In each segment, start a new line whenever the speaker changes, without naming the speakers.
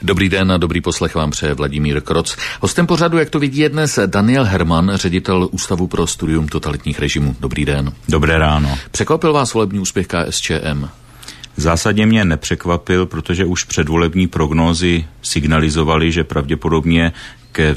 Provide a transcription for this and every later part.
Dobrý den a dobrý poslech vám přeje Vladimír Kroc. Hostem pořadu, jak to vidí, je dnes Daniel Herman, ředitel Ústavu pro studium totalitních režimů. Dobrý den.
Dobré ráno.
Překvapil vás volební úspěch KSČM?
Zásadně mě nepřekvapil, protože už předvolební prognózy signalizovaly, že pravděpodobně ke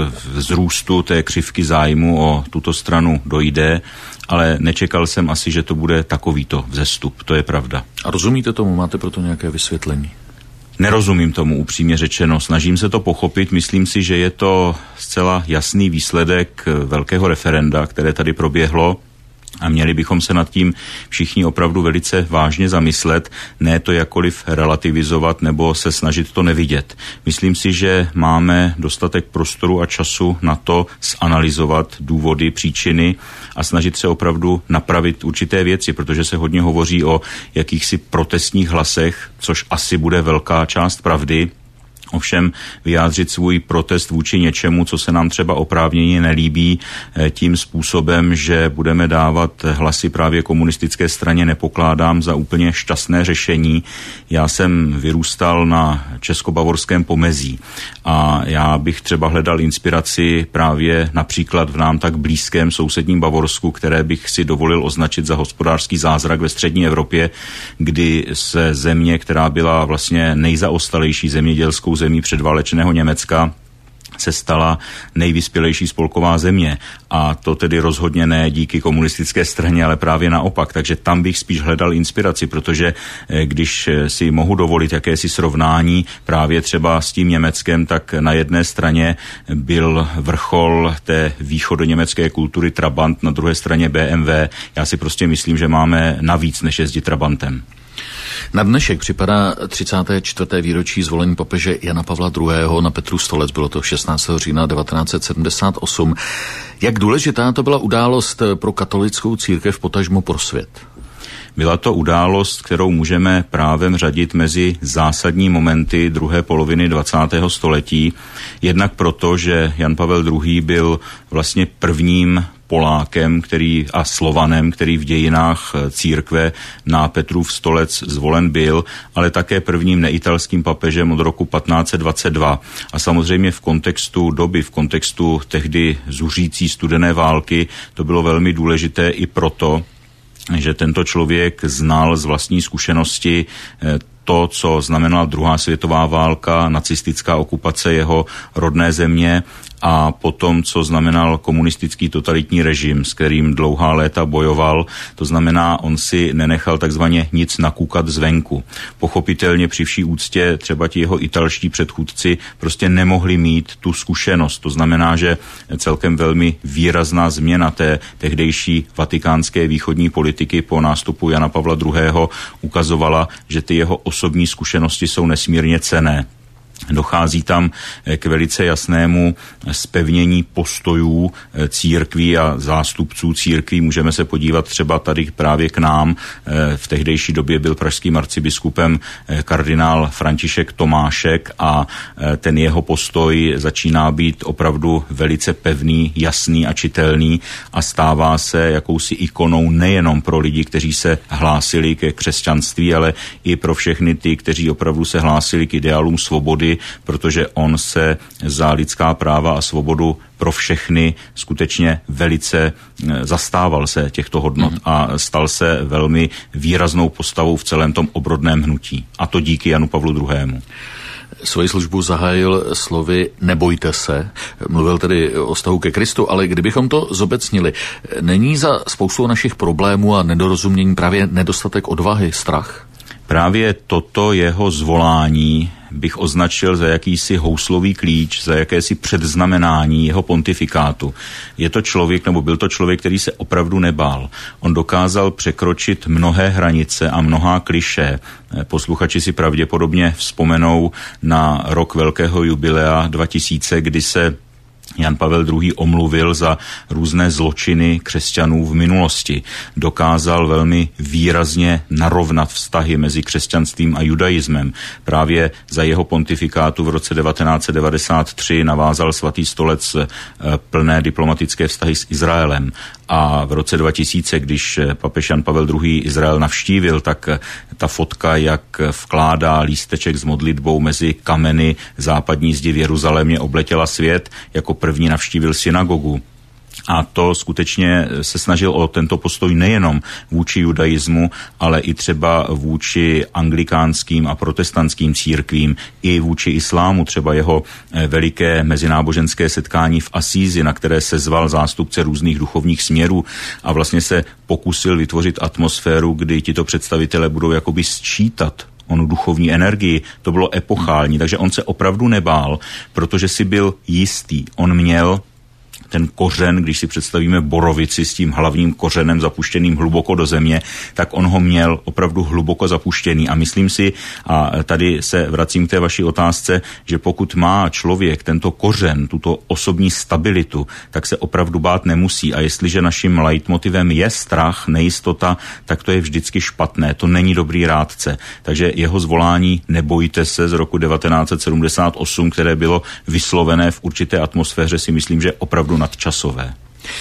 vzrůstu té křivky zájmu o tuto stranu dojde, ale nečekal jsem asi, že to bude takovýto vzestup, to je pravda.
A rozumíte tomu, máte proto nějaké vysvětlení?
Nerozumím tomu, upřímně řečeno. Snažím se to pochopit, myslím si, že je to zcela jasný výsledek velkého referenda, které tady proběhlo. A měli bychom se nad tím všichni opravdu velice vážně zamyslet, ne to jakkoliv relativizovat nebo se snažit to nevidět. Myslím si, že máme dostatek prostoru a času na to zanalyzovat důvody, příčiny a snažit se opravdu napravit určité věci, protože se hodně hovoří o jakýchsi protestních hlasech, což asi bude velká část pravdy. Ovšem vyjádřit svůj protest vůči něčemu, co se nám třeba oprávněně nelíbí, tím způsobem, že budeme dávat hlasy právě komunistické straně, nepokládám za úplně šťastné řešení. Já jsem vyrůstal na českobavorském pomezí a já bych třeba hledal inspiraci právě například v nám tak blízkém sousedním Bavorsku, které bych si dovolil označit za hospodářský zázrak ve střední Evropě, kdy se země, která byla vlastně nejzaostalejší zemědělskou zemí předválečného Německa, se stala nejvyspělejší spolková země. A to tedy rozhodně ne díky komunistické straně, ale právě naopak. Takže tam bych spíš hledal inspiraci, protože když si mohu dovolit jakési srovnání právě třeba s tím Německem, tak na jedné straně byl vrchol té východoněmecké kultury Trabant, na druhé straně BMW. Já si prostě myslím, že máme navíc, než jezdit Trabantem.
Na dnešek připadá 34. výročí zvolení papeže Jana Pavla II. Na Petrův stolec, bylo to 16. října 1978. Jak důležitá to byla událost pro katolickou církev, potažmo pro svět?
Byla to událost, kterou můžeme právem řadit mezi zásadní momenty druhé poloviny 20. století. Jednak proto, že Jan Pavel II. Byl vlastně prvním Polákem a Slovanem, který v dějinách církve na Petrův stolec zvolen byl, ale také prvním neitalským papežem od roku 1522. A samozřejmě v kontextu doby, v kontextu tehdy zuřící studené války, to bylo velmi důležité i proto, že tento člověk znal z vlastní zkušenosti to, co znamenala druhá světová válka, nacistická okupace jeho rodné země a potom, co znamenal komunistický totalitní režim, s kterým dlouhá léta bojoval. To znamená, on si nenechal takzvaně nic nakoukat zvenku. Pochopitelně při vší úctě třeba ti jeho italští předchůdci prostě nemohli mít tu zkušenost. To znamená, že celkem velmi výrazná změna té tehdejší vatikánské východní politiky po nástupu Jana Pavla II. Ukazovala, že ty jeho osobní zkušenosti jsou nesmírně cenné. Dochází tam k velice jasnému zpevnění postojů církví a zástupců církví. Můžeme se podívat třeba tady právě k nám. V tehdejší době byl pražským arcibiskupem kardinál František Tomášek a ten jeho postoj začíná být opravdu velice pevný, jasný a čitelný a stává se jakousi ikonou nejenom pro lidi, kteří se hlásili ke křesťanství, ale i pro všechny ty, kteří opravdu se hlásili k ideálům svobody, protože on se za lidská práva a svobodu pro všechny skutečně velice zastával se těchto hodnot a stal se velmi výraznou postavou v celém tom obrodném hnutí. A to díky Janu Pavlu II.
Svoji službu zahájil slovy nebojte se. Mluvil tedy o vztahu ke Kristu, ale kdybychom to zobecnili, není za spoustu našich problémů a nedorozumění právě nedostatek odvahy, strach?
Právě toto jeho zvolání bych označil za jakýsi houslový klíč, za jakési předznamenání jeho pontifikátu. Je to člověk, nebo byl to člověk, který se opravdu nebál. On dokázal překročit mnohé hranice a mnohá klišé. Posluchači si pravděpodobně vzpomenou na rok velkého jubilea 2000, kdy se Jan Pavel II. Omluvil za různé zločiny křesťanů v minulosti. Dokázal velmi výrazně narovnat vztahy mezi křesťanstvím a judaismem. Právě za jeho pontifikátu v roce 1993 navázal Svatý stolec plné diplomatické vztahy s Izraelem. A v roce 2000, když papež Jan Pavel II. Izrael navštívil, tak ta fotka, jak vkládá lísteček s modlitbou mezi kameny západní zdi v Jeruzalémě, obletěla svět. Jako první navštívil synagogu. A to skutečně se snažil o tento postoj nejenom vůči judaismu, ale i třeba vůči anglikánským a protestantským církvím, i vůči islámu, třeba jeho veliké mezináboženské setkání v Asízi, na které se zval zástupce různých duchovních směrů a vlastně se pokusil vytvořit atmosféru, kdy tito představitelé budou jakoby sčítat onu duchovní energii. To bylo epochální, takže on se opravdu nebál, protože si byl jistý. On měl ten kořen, když si představíme borovici s tím hlavním kořenem zapuštěným hluboko do země, tak on ho měl opravdu hluboko zapuštěný. A myslím si, a tady se vracím k té vaší otázce, že pokud má člověk tento kořen, tuto osobní stabilitu, tak se opravdu bát nemusí. A jestliže naším leitmotivem je strach, nejistota, tak to je vždycky špatné. To není dobrý rádce. Takže jeho zvolání nebojte se z roku 1978, které bylo vyslovené v určité atmosféře, si myslím, že opravdu nadčasové.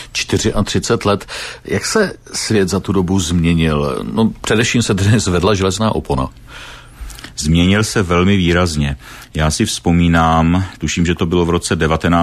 34 let. Jak se svět za tu dobu změnil? No, především se dnes zvedla železná opona.
Změnil se velmi výrazně. Já si vzpomínám, tuším, že to bylo v roce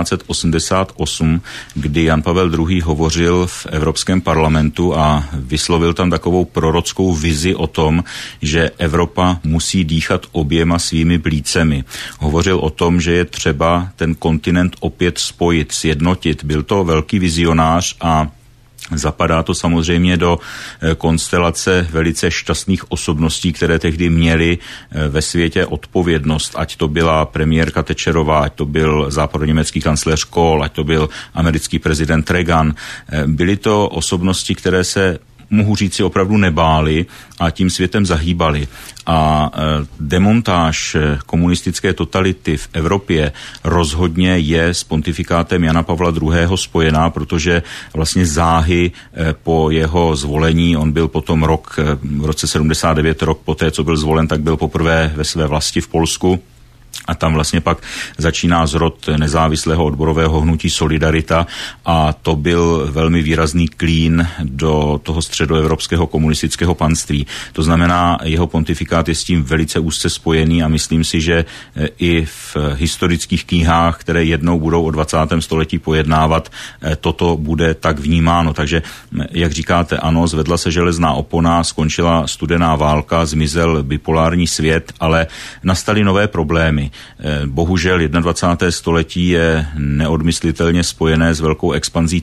1988, kdy Jan Pavel II. Hovořil v Evropském parlamentu a vyslovil tam takovou prorockou vizi o tom, že Evropa musí dýchat oběma svými plícemi. Hovořil o tom, že je třeba ten kontinent opět spojit, sjednotit. Byl to velký vizionář a zapadá to samozřejmě do konstelace velice šťastných osobností, které tehdy měly ve světě odpovědnost, ať to byla premiérka Thatcherová, ať to byl západoněmecký kancléř Kohl, ať to byl americký prezident Reagan. Byly to osobnosti, které se, mohu říci, opravdu nebáli a tím světem zahýbali. A demontáž komunistické totality v Evropě rozhodně je s pontifikátem Jana Pavla II. Spojená, protože vlastně záhy po jeho zvolení, on byl potom v roce 79, rok poté, co byl zvolen, tak byl poprvé ve své vlasti v Polsku. A tam vlastně pak začíná zrod nezávislého odborového hnutí Solidarita a to byl velmi výrazný klín do toho středoevropského komunistického panství. To znamená, jeho pontifikát je s tím velice úzce spojený a myslím si, že i v historických knihách, které jednou budou o 20. století pojednávat, toto bude tak vnímáno. Takže, jak říkáte, ano, zvedla se železná opona, skončila studená válka, zmizel bipolární svět, ale nastaly nové problémy. Bohužel 21. století je neodmyslitelně spojené s velkou expanzí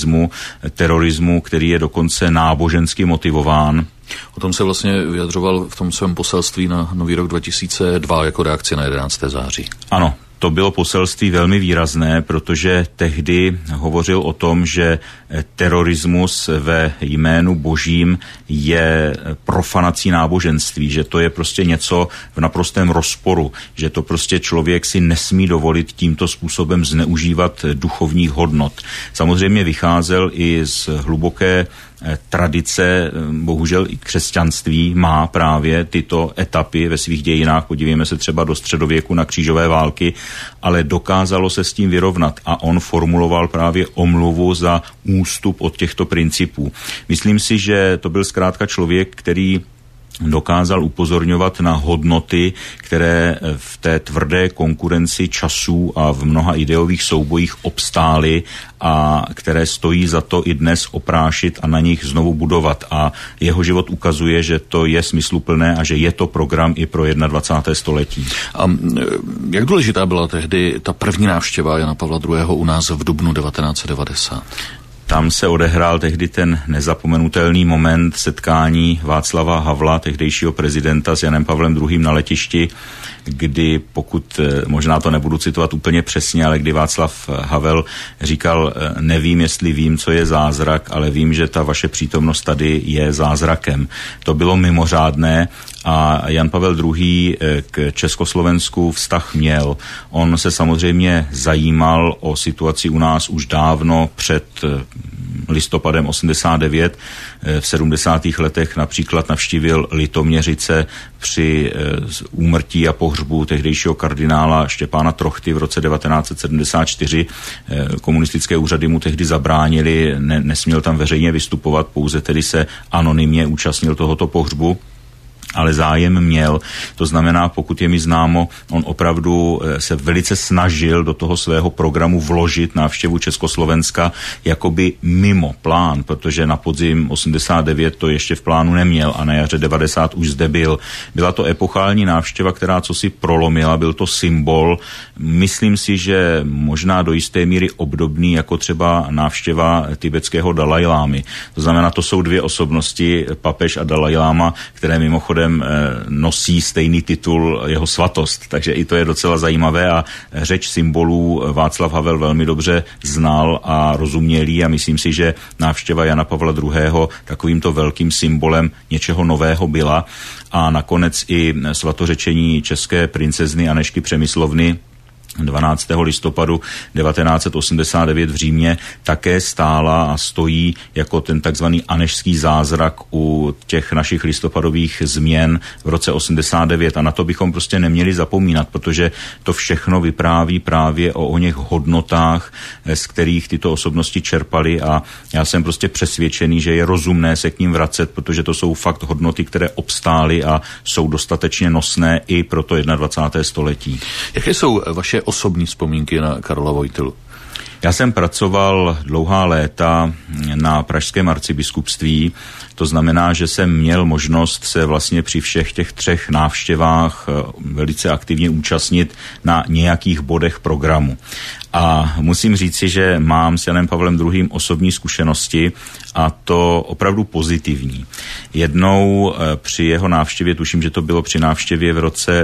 terorismu, který je dokonce nábožensky motivován.
O tom se vlastně vyjadřoval v tom svém poselství na Nový rok 2002 jako reakce na 11. září.
Ano. To bylo poselství velmi výrazné, protože tehdy hovořil o tom, že terorismus ve jménu božím je profanací náboženství, že to je prostě něco v naprostém rozporu, že to prostě člověk si nesmí dovolit tímto způsobem zneužívat duchovních hodnot. Samozřejmě vycházel i z hluboké tradice, bohužel i křesťanství má právě tyto etapy ve svých dějinách. Podívejme se třeba do středověku na křížové války, ale dokázalo se s tím vyrovnat a on formuloval právě omluvu za ústup od těchto principů. Myslím si, že to byl zkrátka člověk, který dokázal upozorňovat na hodnoty, které v té tvrdé konkurenci časů a v mnoha ideových soubojích obstály a které stojí za to i dnes oprášit a na nich znovu budovat. A jeho život ukazuje, že to je smysluplné a že je to program i pro 21. století.
A jak důležitá byla tehdy ta první návštěva Jana Pavla II. U nás v dubnu 1990?
Tam se odehrál tehdy ten nezapomenutelný moment setkání Václava Havla, tehdejšího prezidenta, s Janem Pavlem II. Na letišti, kdy, pokud, možná to nebudu citovat úplně přesně, ale kdy Václav Havel říkal, nevím, jestli vím, co je zázrak, ale vím, že ta vaše přítomnost tady je zázrakem. To bylo mimořádné a Jan Pavel II. K Československu vztah měl. On se samozřejmě zajímal o situaci u nás už dávno před listopadem 89. V 70. letech například navštívil Litoměřice při úmrtí a pohřbu tehdejšího kardinála Štěpána Trochty v roce 1974. Komunistické úřady mu tehdy zabránili, nesměl tam veřejně vystupovat, pouze tedy se anonymně účastnil tohoto pohřbu. Ale zájem měl. To znamená, pokud je mi známo, on opravdu se velice snažil do toho svého programu vložit návštěvu Československa jakoby mimo plán, protože na podzim 89 to ještě v plánu neměl a na jaře 90 už zde byl. Byla to epochální návštěva, která cosi prolomila, byl to symbol. Myslím si, že možná do jisté míry obdobný jako třeba návštěva tibetského Dalajlámy. To znamená, to jsou dvě osobnosti, papež a Dalajláma, které mimochodem nosí stejný titul jeho svatost, takže i to je docela zajímavé a řeč symbolů Václav Havel velmi dobře znal a rozuměl a myslím si, že návštěva Jana Pavla II. Takovýmto velkým symbolem něčeho nového byla a nakonec i svatořečení české princezny Anežky Přemyslovny 12. listopadu 1989 v Římě také stála a stojí jako ten takzvaný anežský zázrak u těch našich listopadových změn v roce 89 a na to bychom prostě neměli zapomínat, protože to všechno vypráví právě o něch hodnotách, z kterých tyto osobnosti čerpaly a já jsem prostě přesvědčený, že je rozumné se k ním vracet, protože to jsou fakt hodnoty, které obstály a jsou dostatečně nosné i pro to 21. století.
Jaké jsou vaše osobní vzpomínky na Karola Vojtilu?
Já jsem pracoval dlouhá léta na pražském arcibiskupství, to znamená, že jsem měl možnost se vlastně při všech těch 3 návštěvách velice aktivně účastnit na nějakých bodech programu. A musím říci, že mám s Janem Pavlem II. Osobní zkušenosti a to opravdu pozitivní. Jednou při jeho návštěvě, tuším, že to bylo při návštěvě v roce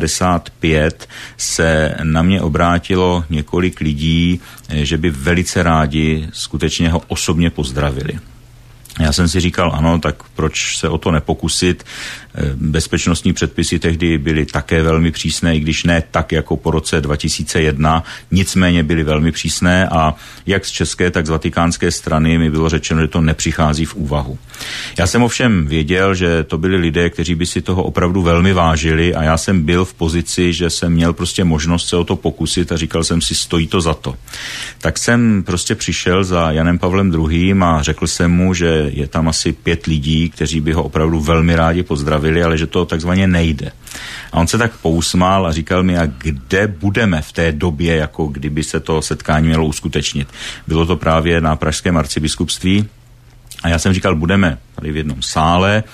95, se na mě obrátilo několik lidí, že by velice rádi skutečně ho osobně pozdravili. Já jsem si říkal, ano, tak proč se o to nepokusit? Bezpečnostní předpisy tehdy byly také velmi přísné, i když ne tak jako po roce 2001, nicméně byly velmi přísné a jak z české, tak z vatikánské strany mi bylo řečeno, že to nepřichází v úvahu. Já jsem ovšem věděl, že to byli lidé, kteří by si toho opravdu velmi vážili a já jsem byl v pozici, že jsem měl prostě možnost se o to pokusit a říkal jsem si, stojí to za to. Tak jsem prostě přišel za Janem Pavlem II. A řekl jsem mu, že je tam asi 5 lidí, kteří by ho opravdu velmi rádi pozdravili, ale že to takzvaně nejde. A on se tak pousmál a říkal mi, a kde budeme v té době, jako kdyby se to setkání mělo uskutečnit. Bylo to právě na pražském arcibiskupství a já jsem říkal, budeme tady v jednom sále.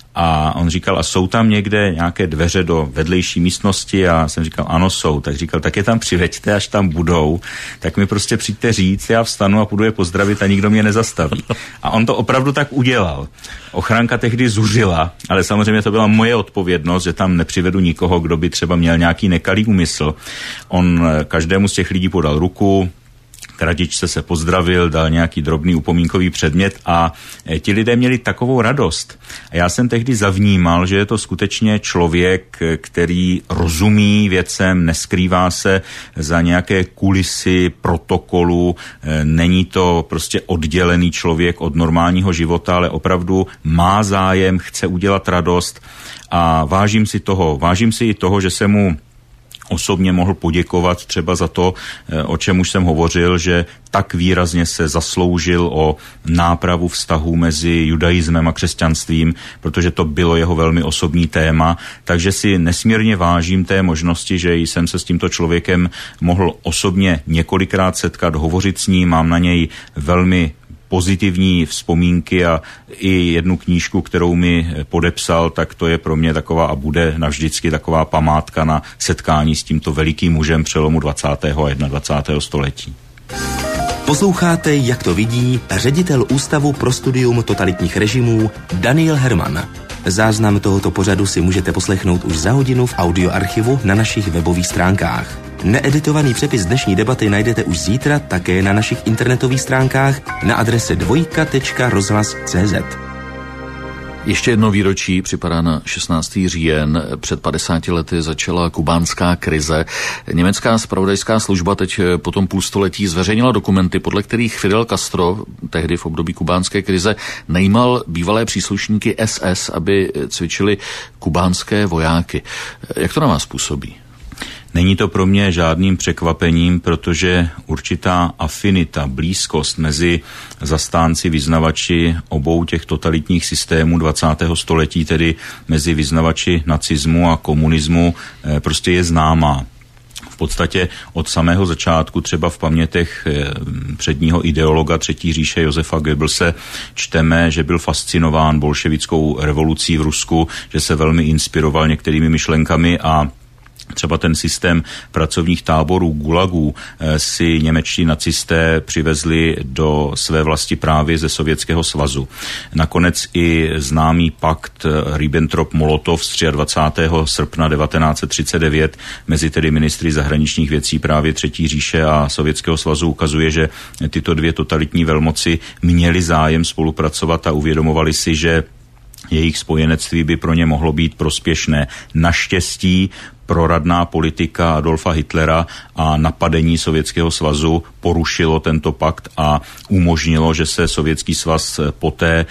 A on říkal, a jsou tam někde nějaké dveře do vedlejší místnosti? A jsem říkal, ano, jsou. Tak říkal, tak je tam přiveďte, až tam budou. Tak mi prostě přijďte říct, já vstanu a půjdu je pozdravit a nikdo mě nezastaví. A on to opravdu tak udělal. Ochranka tehdy zuřila, ale samozřejmě to byla moje odpovědnost, že tam nepřivedu nikoho, kdo by třeba měl nějaký nekalý úmysl. On každému z těch lidí podal ruku, kratičce se pozdravil, dal nějaký drobný upomínkový předmět a ti lidé měli takovou radost. A já jsem tehdy zavnímal, že je to skutečně člověk, který rozumí věcem, neskrývá se za nějaké kulisy, protokolu, není to prostě oddělený člověk od normálního života, ale opravdu má zájem, chce udělat radost a vážím si i toho, že se mu osobně mohl poděkovat třeba za to, o čem už jsem hovořil, že tak výrazně se zasloužil o nápravu vztahů mezi judaismem a křesťanstvím, protože to bylo jeho velmi osobní téma, takže si nesmírně vážím té možnosti, že jsem se s tímto člověkem mohl osobně několikrát setkat, hovořit s ním, mám na něj velmi pozitivní vzpomínky a i jednu knížku, kterou mi podepsal, tak to je pro mě taková a bude navždycky taková památka na setkání s tímto velikým mužem přelomu 20. a 21. století.
Posloucháte, jak to vidí ředitel Ústavu pro studium totalitních režimů Daniel Herman. Záznam tohoto pořadu si můžete poslechnout už za hodinu v audioarchivu na našich webových stránkách. Needitovaný přepis dnešní debaty najdete už zítra také na našich internetových stránkách na adrese dvojka.rozhlas.cz.
Ještě jedno výročí připadá na 16. říjen. Před 50 lety začala kubánská krize. Německá zpravodajská služba teď po tom půlstoletí zveřejnila dokumenty, podle kterých Fidel Castro, tehdy v období kubánské krize, najímal bývalé příslušníky SS, aby cvičili kubánské vojáky. Jak to na vás působí?
Není to pro mě žádným překvapením, protože určitá afinita, blízkost mezi zastánci, vyznavači obou těch totalitních systémů 20. století, tedy mezi vyznavači nacismu a komunismu, prostě je známá. V podstatě od samého začátku, třeba v pamětech předního ideologa Třetí říše Josefa Goebbelse, čteme, že byl fascinován bolševickou revolucí v Rusku, že se velmi inspiroval některými myšlenkami a třeba ten systém pracovních táborů, gulagů, si němečtí nacisté přivezli do své vlasti právě ze Sovětského svazu. Nakonec i známý pakt Ribbentrop-Molotov z 23. srpna 1939 mezi tedy ministry zahraničních věcí právě Třetí říše a Sovětského svazu ukazuje, že tyto dvě totalitní velmoci měly zájem spolupracovat a uvědomovali si, že jejich spojenectví by pro ně mohlo být prospěšné. Naštěstí proradná politika Adolfa Hitlera a napadení Sovětského svazu porušilo tento pakt a umožnilo, že se Sovětský svaz poté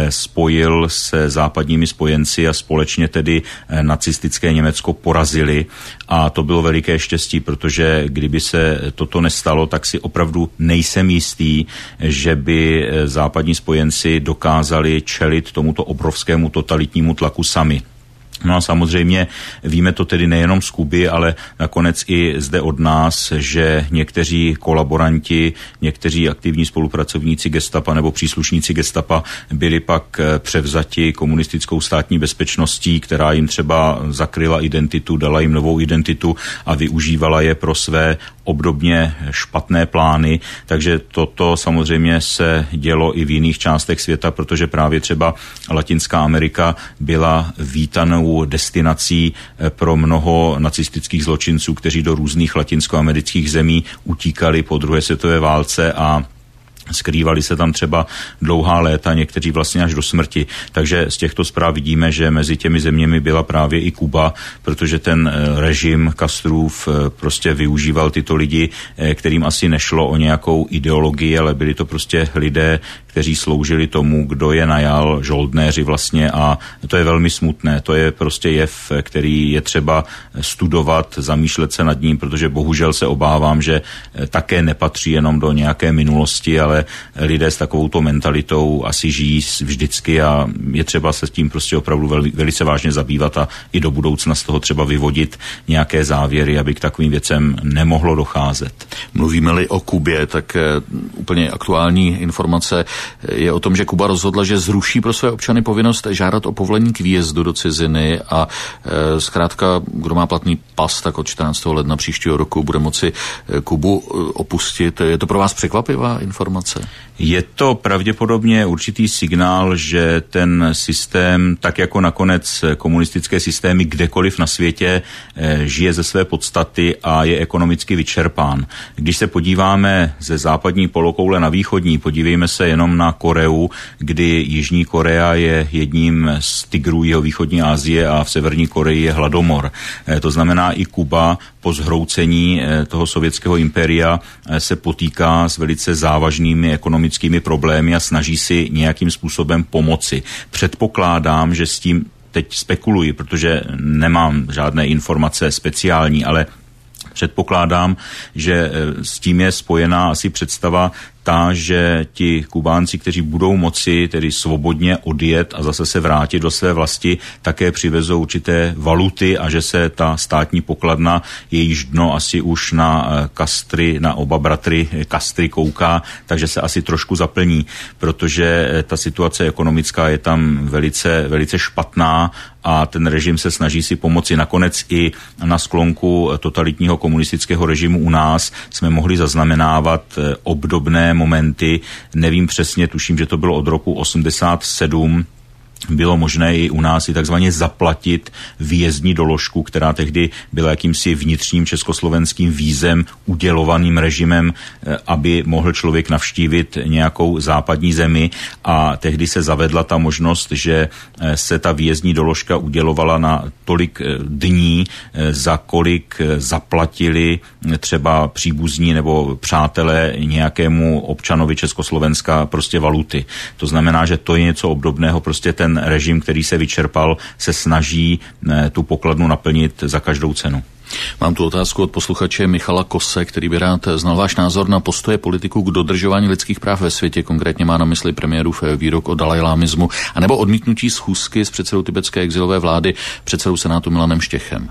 spojil se západními spojenci a společně tedy nacistické Německo porazili. A to bylo veliké štěstí, protože kdyby se toto nestalo, tak si opravdu nejsem jistý, že by západní spojenci dokázali čelit tomuto obrovskému totalitnímu tlaku sami. No a samozřejmě víme to tedy nejenom z Kuby, ale nakonec i zde od nás, že někteří kolaboranti, někteří aktivní spolupracovníci gestapa nebo příslušníci gestapa byli pak převzati komunistickou státní bezpečností, která jim třeba zakryla identitu, dala jim novou identitu a využívala je pro své obdobně špatné plány, takže toto samozřejmě se dělo i v jiných částech světa, protože právě třeba Latinská Amerika byla vítanou destinací pro mnoho nacistických zločinců, kteří do různých latinskoamerických zemí utíkali po druhé světové válce a skrývali se tam třeba dlouhá léta, někteří vlastně až do smrti. Takže z těchto zpráv vidíme, že mezi těmi zeměmi byla právě i Kuba, protože ten režim Castrův prostě využíval tyto lidi, kterým asi nešlo o nějakou ideologii, ale byli to prostě lidé, kteří sloužili tomu, kdo je najal, žoldnéři vlastně, a to je velmi smutné. To je prostě jev, který je třeba studovat, zamýšlet se nad ním, protože bohužel se obávám, že také nepatří jenom do nějaké minulosti, ale lidé s takovouto mentalitou asi žijí vždycky a je třeba se s tím prostě opravdu velice vážně zabývat a i do budoucna z toho třeba vyvodit nějaké závěry, aby k takovým věcem nemohlo docházet.
Mluvíme-li o Kubě, tak úplně aktuální informace je o tom, že Kuba rozhodla, že zruší pro své občany povinnost žádat o povolení k výjezdu do ciziny a zkrátka, kdo má platný pas, tak od 14. ledna příštího roku bude moci Kubu opustit. Je to pro vás překvapivá informace?
Je to pravděpodobně určitý signál, že ten systém, tak jako nakonec komunistické systémy kdekoliv na světě, žije ze své podstaty a je ekonomicky vyčerpán. Když se podíváme ze západní polokoule na východní, podívejme se jenom na Koreu, kdy Jižní Korea je jedním z tigrů jihovýchodní Asie a v Severní Koreji je hladomor. To znamená, i Kuba po zhroucení toho sovětského impéria se potýká s velice závažnými ekonomickými problémy a snaží si nějakým způsobem pomoci. Předpokládám, že s tím teď spekuluji, protože nemám žádné informace speciální, ale předpokládám, že s tím je spojená asi představa ta, že ti Kubánci, kteří budou moci tedy svobodně odjet a zase se vrátit do své vlasti, také přivezou určité valuty a že se ta státní pokladna, jejíž dno asi už na Castry, na oba bratry Castry kouká, takže se asi trošku zaplní, protože ta situace ekonomická je tam velice, velice špatná a ten režim se snaží si pomoci. Nakonec i na sklonku totalitního komunistického režimu u nás jsme mohli zaznamenávat obdobné momenty, nevím přesně, tuším, že to bylo od roku 87, bylo možné i u nás i takzvaně zaplatit výjezdní doložku, která tehdy byla jakýmsi vnitřním československým vízem udělovaným režimem, aby mohl člověk navštívit nějakou západní zemi, a tehdy se zavedla ta možnost, že se ta výjezdní doložka udělovala na tolik dní, za kolik zaplatili třeba příbuzní nebo přátelé nějakému občanovi Československa prostě valuty. To znamená, že to je něco obdobného, prostě ten režim, který se vyčerpal, se snaží tu pokladnu naplnit za každou cenu.
Mám tu otázku od posluchače Michala Kose, který by rád znal váš názor na postoje politiků k dodržování lidských práv ve světě, konkrétně má na mysli premiérův výrok o dalajlámismu, anebo odmítnutí schůzky s předsedou tibetské exilové vlády, předsedou Senátu Milanem Štěchem.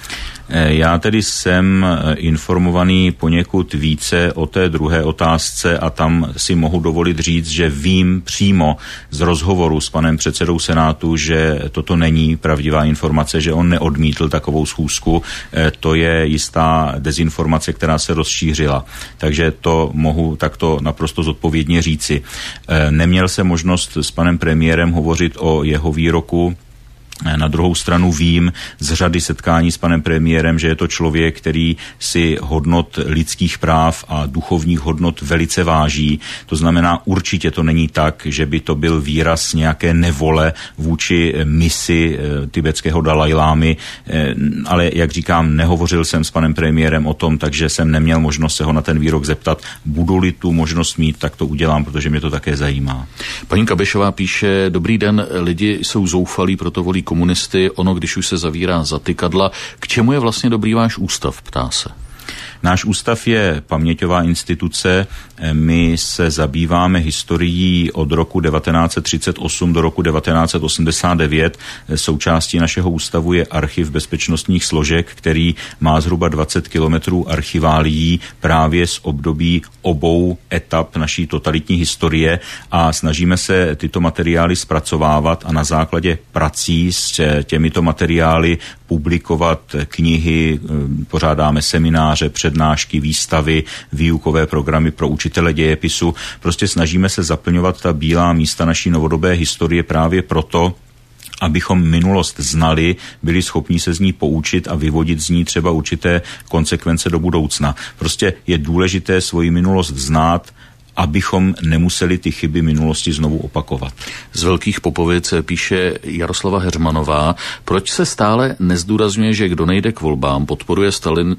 Já tedy jsem informovaný poněkud více o té druhé otázce a tam si mohu dovolit říct, že vím přímo z rozhovoru s panem předsedou Senátu, že toto není pravdivá informace, že on neodmítl takovou schůzku. To je jistá dezinformace, která se rozšířila. Takže to mohu takto naprosto zodpovědně říci. Neměl jsem možnost s panem premiérem hovořit o jeho výroku. Na druhou stranu vím z řady setkání s panem premiérem, že je to člověk, který si hodnot lidských práv a duchovních hodnot velice váží. To znamená, určitě to není tak, že by to byl výraz nějaké nevole vůči misi tibetského Dalajlámy, ale jak říkám, nehovořil jsem s panem premiérem o tom, takže jsem neměl možnost se ho na ten výrok zeptat. Budu-li tu možnost mít, tak to udělám, protože mě to také zajímá.
Paní Kabešová píše: dobrý den, lidi jsou zoufalí, proto volí komunisty, ono, když už se zavírá zatykadla. K čemu je vlastně dobrý váš ústav, ptá se?
Náš ústav je paměťová instituce, my se zabýváme historií od roku 1938 do roku 1989. Součástí našeho ústavu je archiv bezpečnostních složek, který má zhruba 20 kilometrů archiválií právě z období obou etap naší totalitní historie a snažíme se tyto materiály zpracovávat a na základě prací s těmito materiály publikovat knihy, pořádáme semináře, přednášky, výstavy, výukové programy pro učitele dějepisu. Prostě snažíme se zaplňovat ta bílá místa naší novodobé historie právě proto, abychom minulost znali, byli schopni se z ní poučit a vyvodit z ní třeba určité konsekvence do budoucna. Prostě je důležité svoji minulost znát, abychom nemuseli ty chyby minulosti znovu opakovat.
Z Velkých Popovic píše Jaroslava Heřmanová: proč se stále nezdůrazňuje, že kdo nejde k volbám, podporuje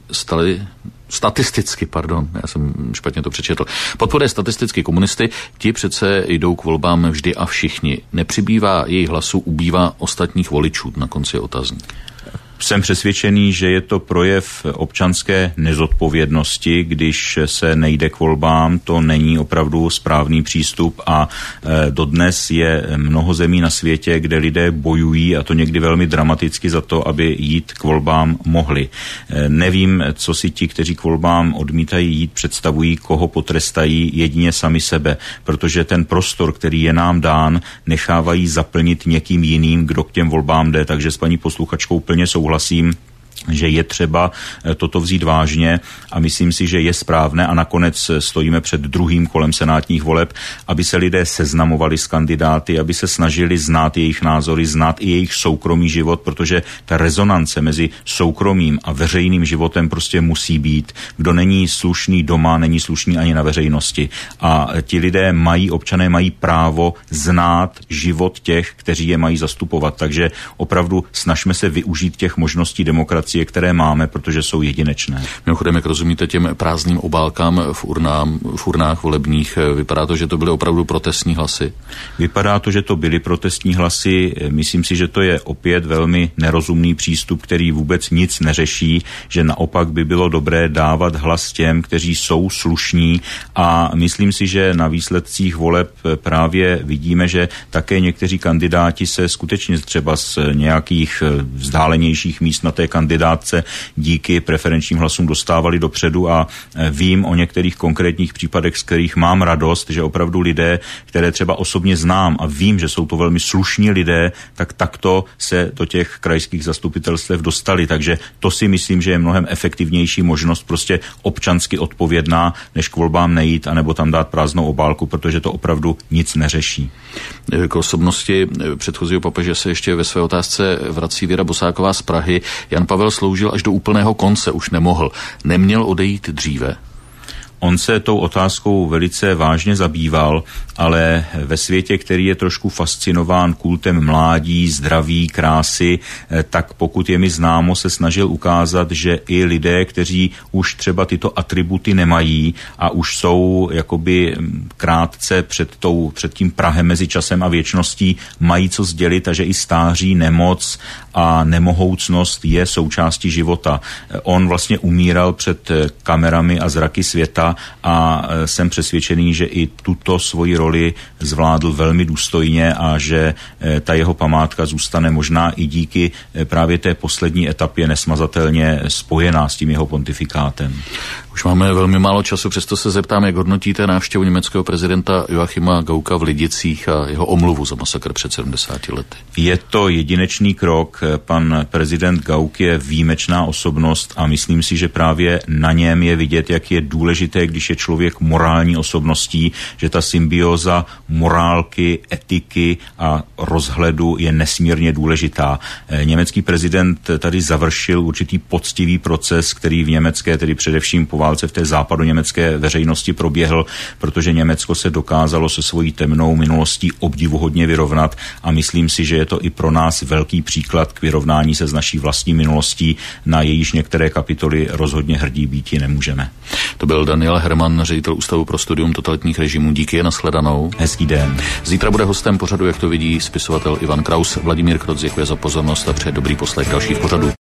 statisticky, já jsem špatně to přečetl, podporuje statisticky komunisty, ti přece jdou k volbám vždy a všichni. Nepřibývá jejich hlasů, ubývá ostatních voličů, na konci otazník.
Jsem přesvědčený, že je to projev občanské nezodpovědnosti, když se nejde k volbám, to není opravdu správný přístup a dodnes je mnoho zemí na světě, kde lidé bojují, a to někdy velmi dramaticky, za to, aby jít k volbám mohli. Nevím, co si ti, kteří k volbám odmítají jít, představují, koho potrestají, jedině sami sebe, protože ten prostor, který je nám dán, nechávají zaplnit někým jiným, kdo k těm volbám jde, takže s paní posluchačkou plně souhlasím, že je třeba toto vzít vážně a myslím si, že je správné a nakonec stojíme před druhým kolem senátních voleb, aby se lidé seznamovali s kandidáty, aby se snažili znát jejich názory, znát i jejich soukromý život, protože ta rezonance mezi soukromým a veřejným životem prostě musí být. Kdo není slušný doma, není slušný ani na veřejnosti. A ti lidé občané mají právo znát život těch, kteří je mají zastupovat. Takže opravdu snažme se využít těch možností demokracie, které máme, protože jsou jedinečné.
Mimochodem, jak rozumíte těm prázdným obálkám v urnách volebních, vypadá to, že to byly opravdu protestní hlasy?
Vypadá to, že to byly protestní hlasy. Myslím si, že to je opět velmi nerozumný přístup, který vůbec nic neřeší, že naopak by bylo dobré dávat hlas těm, kteří jsou slušní, a myslím si, že na výsledcích voleb právě vidíme, že také někteří kandidáti se skutečně třeba z nějakých vzdálenějších míst na té kandidáty kandidátce díky preferenčním hlasům dostávali dopředu a vím o některých konkrétních případech, z kterých mám radost, že opravdu lidé, které třeba osobně znám a vím, že jsou to velmi slušní lidé, tak takto se do těch krajských zastupitelstev dostali. Takže to si myslím, že je mnohem efektivnější možnost, prostě občansky odpovědná, než k volbám nejít anebo tam dát prázdnou obálku, protože to opravdu nic neřeší.
K osobnosti předchozího papeže se ještě ve své otázce vrací Věra Bosáková z Prahy. Jan Pavel sloužil až do úplného konce, už nemohl. Neměl odejít dříve?
On se tou otázkou velice vážně zabýval, ale ve světě, který je trošku fascinován kultem mládí, zdraví, krásy, tak pokud je mi známo, se snažil ukázat, že i lidé, kteří už třeba tyto atributy nemají a už jsou jakoby krátce před tím prahem mezi časem a věčností, mají co sdělit a že i stáří, nemoc a nemohoucnost je součástí života. On vlastně umíral před kamerami a zraky světa a jsem přesvědčený, že i tuto svoji roli zvládl velmi důstojně a že ta jeho památka zůstane možná i díky právě té poslední etapě nesmazatelně spojená s tím jeho pontifikátem.
Už máme velmi málo času, přesto se zeptám, jak hodnotíte návštěvu německého prezidenta Joachima Gaucka v Lidicích a jeho omluvu za masakr před 70 lety.
Je to jedinečný krok. Pan prezident Gauck je výjimečná osobnost a myslím si, že právě na něm je vidět, jak je důležité, když je člověk morální osobností, že ta symbioza morálky, etiky a rozhledu je nesmírně důležitá. Německý prezident tady završil určitý poctivý proces, který v německé, tedy především po válce v té západoněmecké veřejnosti proběhl, protože Německo se dokázalo se svojí temnou minulostí obdivuhodně vyrovnat a myslím si, že je to i pro nás velký příklad k vyrovnání se s naší vlastní minulostí, na jejíž některé kapitoly rozhodně hrdí býti nemůžeme.
To byl Daniel Herman, ředitel Ústavu pro studium totalitních režimů. Díky, nashledanou.
Hezký den.
Zítra bude hostem pořadu Jak to vidí spisovatel Ivan Kraus. Vladimír Kroc děkuje za pozornost a přeje dobrý poslech dalších pořadů.